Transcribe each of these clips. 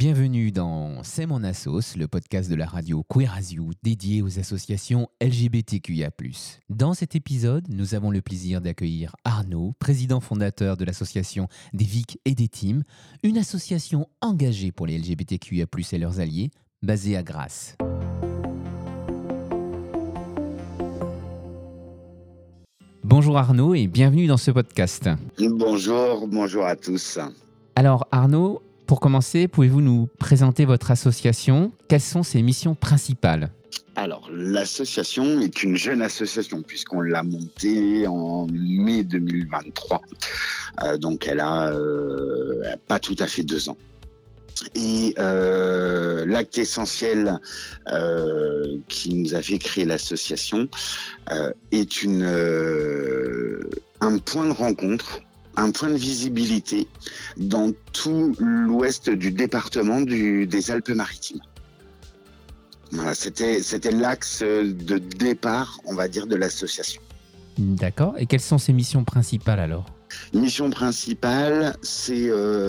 Bienvenue dans C'est mon assos, le podcast de la radio Queer As You dédié aux associations LGBTQIA+. Dans cet épisode, nous avons le plaisir d'accueillir Arnaud, président fondateur de l'association des VIC et des Teams, une association engagée pour les LGBTQIA+, et leurs alliés, basée à Grasse. Bonjour Arnaud et bienvenue dans ce podcast. Bonjour à tous. Alors Arnaud, pour commencer, pouvez-vous nous présenter votre association ? Quelles sont ses missions principales ? Alors, l'association est une jeune association puisqu'on l'a montée en mai 2023. Donc, elle a pas tout à fait 2 ans. Et l'acte essentiel qui nous a fait créer l'association est un point de rencontre, un point de visibilité dans tout l'ouest du département des Alpes-Maritimes. Voilà, c'était l'axe de départ, on va dire, de l'association. D'accord. Et quelles sont ses missions principales alors ? Mission principale, c'est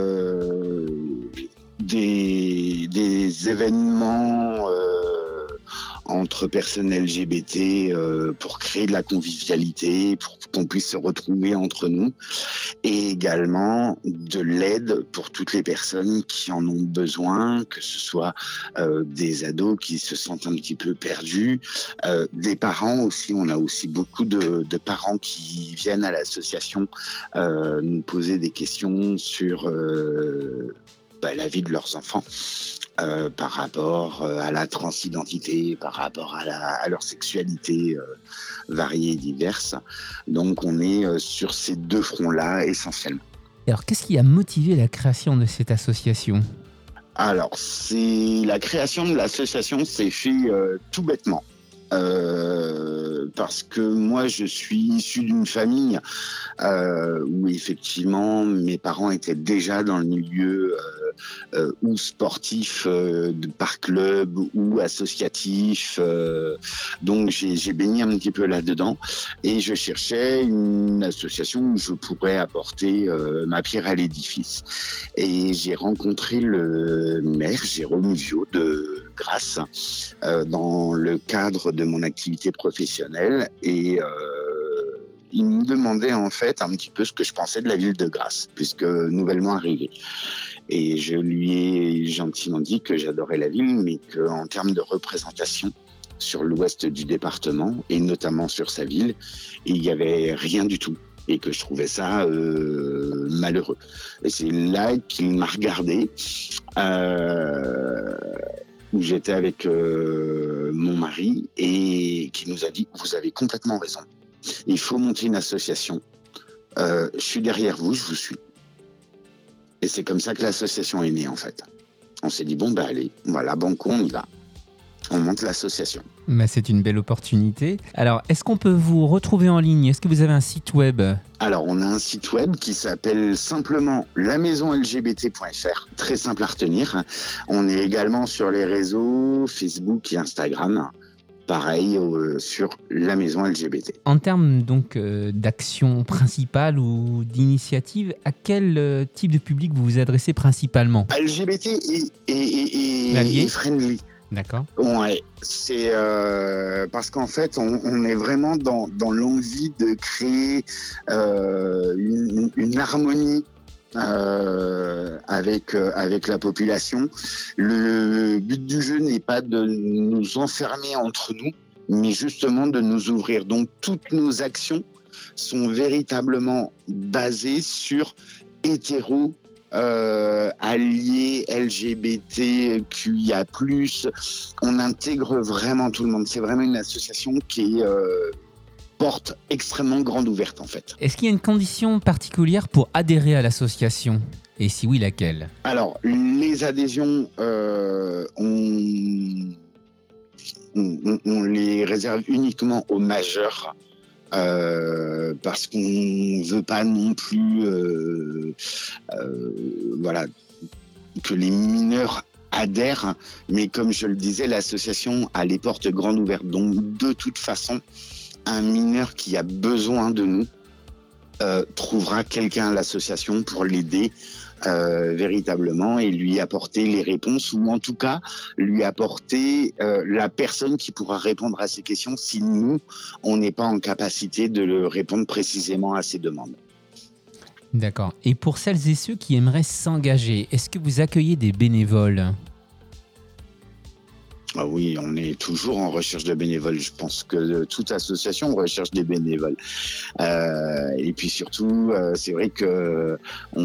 des événements entre personnes LGBT pour créer de la convivialité, pour qu'on puisse se retrouver entre nous, et également de l'aide pour toutes les personnes qui en ont besoin, que ce soit des ados qui se sentent un petit peu perdus, des parents aussi. On a aussi beaucoup de parents qui viennent à l'association nous poser des questions sur la vie de leurs enfants. Par rapport à la transidentité, par rapport à leur sexualité variée et diverse. Donc on est sur ces 2 fronts-là essentiellement. Alors qu'est-ce qui a motivé la création de cette association ? Alors, la création de l'association s'est fait tout bêtement. Parce que moi, je suis issu d'une famille où effectivement mes parents étaient déjà dans le milieu ou sportif par club ou associatif. Donc j'ai baigné un petit peu là-dedans et je cherchais une association où je pourrais apporter ma pierre à l'édifice. Et j'ai rencontré le maire, Jérôme Viau de Grasse, dans le cadre de mon activité professionnelle et il me demandait en fait un petit peu ce que je pensais de la ville de Grasse, puisque nouvellement arrivé. Et je lui ai gentiment dit que j'adorais la ville, mais qu'en termes de représentation sur l'ouest du département, et notamment sur sa ville, il n'y avait rien du tout. Et que je trouvais ça malheureux. Et c'est là qu'il m'a regardé, où j'étais avec mon mari, et qui nous a dit « Vous avez complètement raison. Il faut monter une association. Je suis derrière vous, je vous suis. » Et c'est comme ça que l'association est née, en fait. On s'est dit, allez, voilà, banco, on y va. On monte l'association. C'est une belle opportunité. Alors, est-ce qu'on peut vous retrouver en ligne ? Est-ce que vous avez un site web ? Alors, on a un site web qui s'appelle simplement lamaisonlgbt.fr. Très simple à retenir. On est également sur les réseaux Facebook et Instagram. Pareil sur la maison LGBT. En termes donc d'action principale ou d'initiative, à quel type de public vous vous adressez principalement ? LGBT et friendly. D'accord. Ouais, c'est parce qu'en fait, on est vraiment dans l'envie de créer une harmonie avec la population. Le but du jeu n'est pas de nous enfermer entre nous, mais justement de nous ouvrir. Donc toutes nos actions sont véritablement basées sur hétéros, alliés, LGBTQIA+. On intègre vraiment tout le monde. C'est vraiment une association qui est porte extrêmement grande ouverte en fait. Est-ce qu'il y a une condition particulière pour adhérer à l'association ? Et si oui, laquelle ? Alors, les adhésions, on les réserve uniquement aux majeurs. Parce qu'on ne veut pas non plus que les mineurs adhèrent, mais comme je le disais, l'association a les portes grandes ouvertes. Donc de toute façon, un mineur qui a besoin de nous trouvera quelqu'un à l'association pour l'aider véritablement, et lui apporter les réponses, ou en tout cas lui apporter la personne qui pourra répondre à ces questions si nous, on n'est pas en capacité de le répondre précisément à ces demandes. D'accord. Et pour celles et ceux qui aimeraient s'engager, est-ce que vous accueillez des bénévoles ? Ah oui, on est toujours en recherche de bénévoles. Je pense que toute association recherche des bénévoles. Et puis surtout, c'est vrai que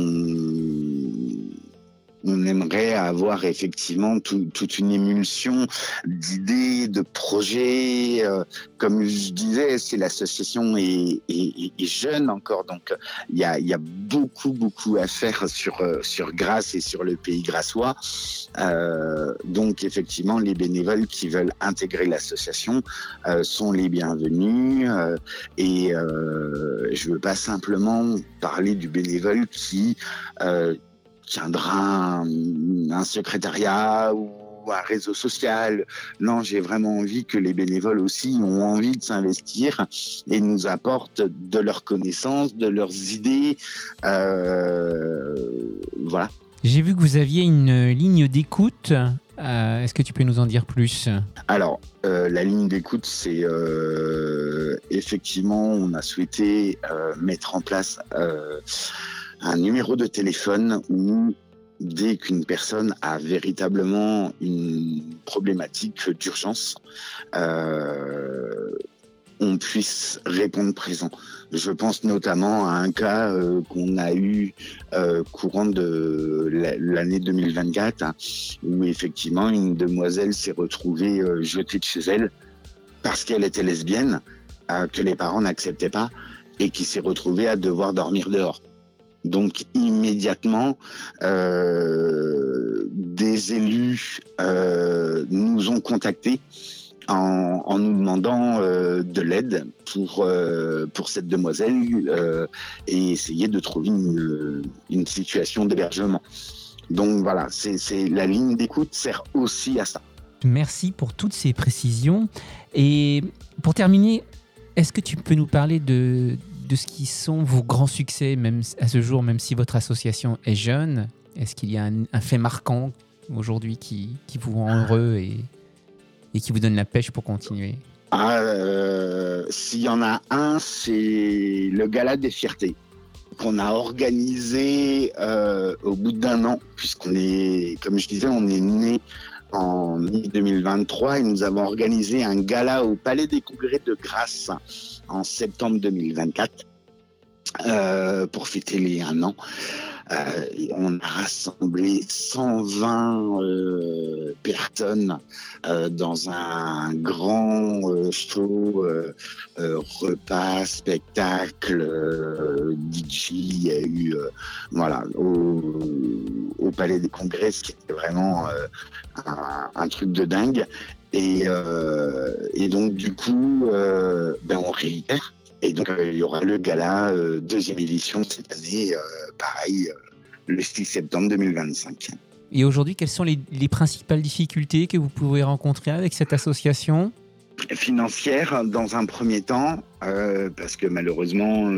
on aimerait avoir effectivement toute une émulsion d'idées, de projets. Comme je disais, c'est l'association est jeune encore, donc il y a beaucoup à faire sur Grasse et sur le pays grassois. Donc effectivement, les bénévoles qui veulent intégrer l'association sont les bienvenus. Et je veux pas simplement parler du bénévole qui tiendra un secrétariat ou un réseau social. Non, j'ai vraiment envie que les bénévoles aussi ont envie de s'investir et nous apportent de leurs connaissances, de leurs idées. Voilà. J'ai vu que vous aviez une ligne d'écoute. Est-ce que tu peux nous en dire plus ? Alors, la ligne d'écoute, c'est effectivement, on a souhaité mettre en place un numéro de téléphone où, dès qu'une personne a véritablement une problématique d'urgence, on puisse répondre présent. Je pense notamment à un cas qu'on a eu courant de l'année 2024, où effectivement une demoiselle s'est retrouvée jetée de chez elle parce qu'elle était lesbienne, que les parents n'acceptaient pas, et qui s'est retrouvée à devoir dormir dehors. Donc immédiatement, des élus nous ont contactés en nous demandant de l'aide pour cette demoiselle et essayer de trouver une situation d'hébergement. Donc voilà, c'est la ligne d'écoute sert aussi à ça. Merci pour toutes ces précisions. Et pour terminer, est-ce que tu peux nous parler de ce qui sont vos grands succès, même à ce jour, même si votre association est jeune? Est-ce qu'il y a un fait marquant aujourd'hui qui vous rend heureux et qui vous donne la pêche pour continuer? S'il y en a un, c'est le Gala des Fiertés qu'on a organisé au bout d'1 an, puisqu'on est, comme je disais, on est né en mai 2023 et nous avons organisé un gala au Palais des Congrès de Grasse en septembre 2024 pour fêter les 1 an. On a rassemblé 120 personnes dans un grand show, repas, spectacle, DJ. Il y a eu voilà, au Palais des Congrès, ce qui était vraiment un truc de dingue. Et donc du coup, on réitère. Et donc, il y aura le gala, 2e édition cette année, pareil, le 6 septembre 2025. Et aujourd'hui, quelles sont les principales difficultés que vous pouvez rencontrer avec cette association ? Financière, dans un premier temps, parce que malheureusement,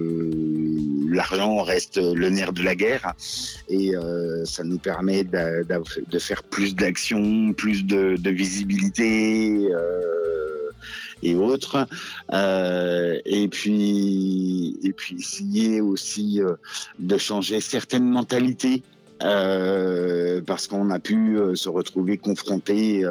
l'argent reste le nerf de la guerre et ça nous permet de faire plus d'actions, plus de visibilité et autres, et puis essayer aussi de changer certaines mentalités, parce qu'on a pu se retrouver confronté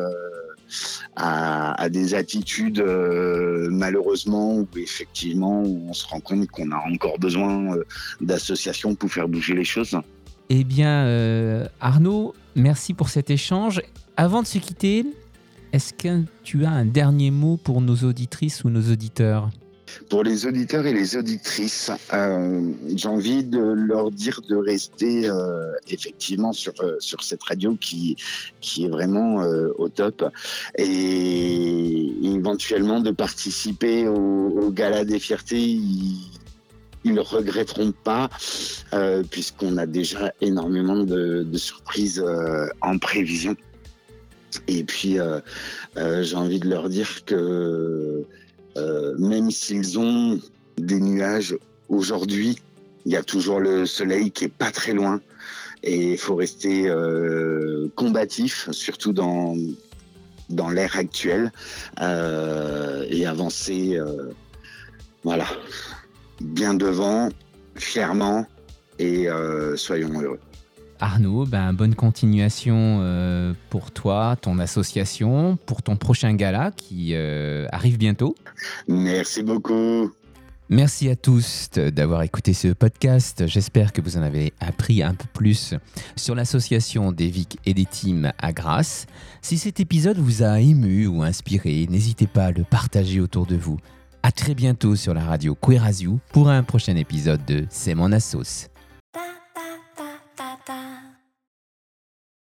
à des attitudes malheureusement où effectivement on se rend compte qu'on a encore besoin d'associations pour faire bouger les choses. Eh bien, Arnaud, merci pour cet échange. Avant de se quitter, est-ce que tu as un dernier mot pour nos auditrices ou nos auditeurs ? Pour les auditeurs et les auditrices, j'ai envie de leur dire de rester effectivement sur cette radio qui est vraiment au top, et éventuellement de participer au Gala des Fiertés. Ils ne regretteront pas, puisqu'on a déjà énormément de surprises en prévision. Et puis, j'ai envie de leur dire que même s'ils ont des nuages aujourd'hui, il y a toujours le soleil qui est pas très loin. Et il faut rester combatif, surtout dans l'ère actuelle, et avancer voilà, bien devant, fièrement, et soyons heureux. Arnaud, bonne continuation pour toi, ton association, pour ton prochain gala qui arrive bientôt. Merci beaucoup. Merci à tous d'avoir écouté ce podcast. J'espère que vous en avez appris un peu plus sur l'association des Vic et des teams à Grasse. Si cet épisode vous a ému ou inspiré, n'hésitez pas à le partager autour de vous. À très bientôt sur la radio Queer As You pour un prochain épisode de C'est mon assos.